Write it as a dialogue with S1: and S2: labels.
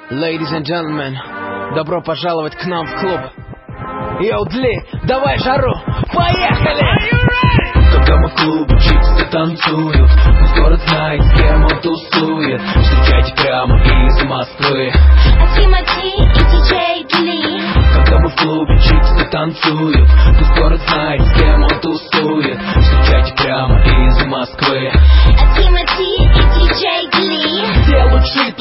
S1: Ladies and gentlemen, добро пожаловать к нам в клуб. Йоу, Дли, давай жару, поехали!
S2: Когда мы в клубе, чиксы танцуют, весь город знает, с кем он тусует. Встречайте прямо из Москвы
S3: Тимати и диджей Дли.
S2: Когда мы в клубе, чиксы танцуют, весь город знает, с кем он тусует. Встречайте прямо из Москвы
S3: Тимати и диджей Дли.
S2: Где лучшие